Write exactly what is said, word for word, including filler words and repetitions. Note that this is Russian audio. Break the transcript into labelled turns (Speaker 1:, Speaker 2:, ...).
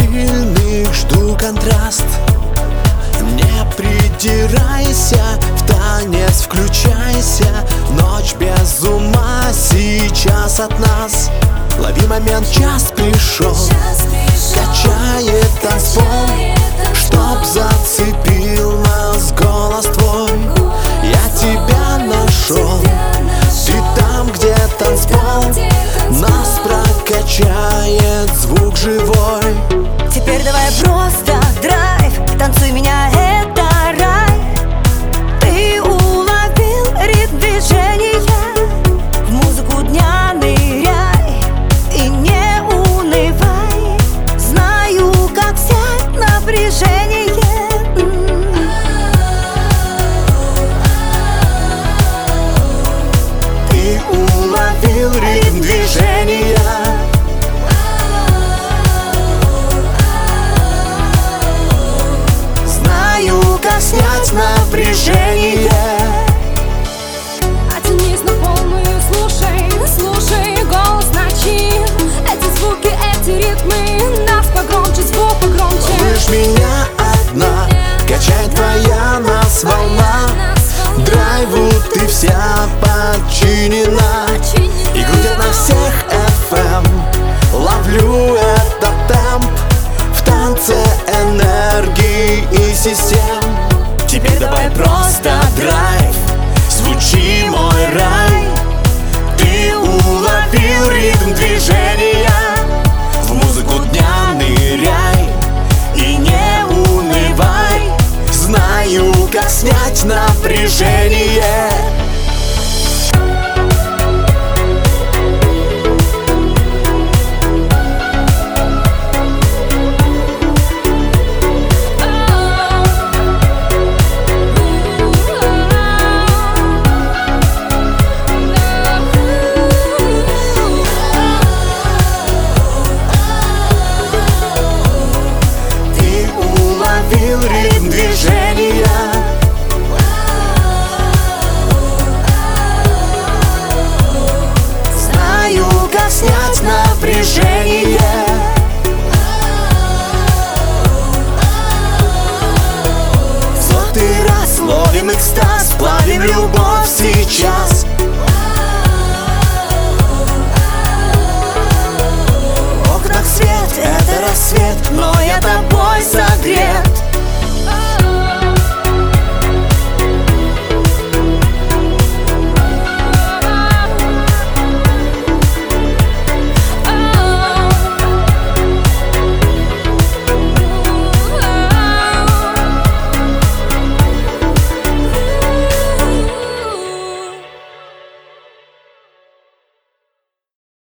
Speaker 1: сильных жду контраст. Не придирайся, в танец включайся. Ночь без ума сейчас от нас. Лови момент, час пришел. Качает танцпол, чтоб зацепил нас голос твой. Я тебя нашел. Ты там, где танцпол, нас прокачает звук живой.
Speaker 2: Теперь давай просто драйв, танцуй меня, это рай. Ты уловил ритм движения, в музыку дня ныряй и не унывай. Знаю, как снять напряжение.
Speaker 1: Ты уловил ритм движения. Снять напряжение.
Speaker 3: Оттянись на полную, слушай, слушай голос ночи. Эти звуки, эти ритмы, нас погромче, звук погромче.
Speaker 1: Лишь меня одна, качает твоя нас волна. Драйву ты вся подчинена. И крутят на всех эф эм. Ловлю этот темп в танце энергии и систем. Теперь давай просто драйв, звучи мой рай. Ты уловил ритм движения, в музыку дня ныряй и не унывай. Знаю, как снять напряжение. Ритм движения. Знаю, как снять напряжение. В сотый раз ловим экстаз, плавим любовь сейчас.